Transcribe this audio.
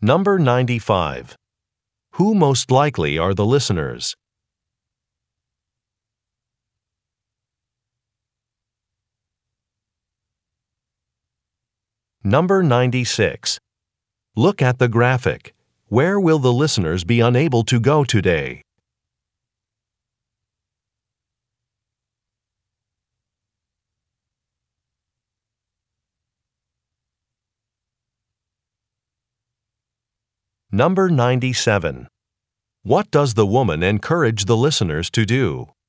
Number 95. Who most likely are the listeners? Number 96. Look at the graphic. Where will the listeners be unable to go today? Number 97. What does the woman encourage the listeners to do?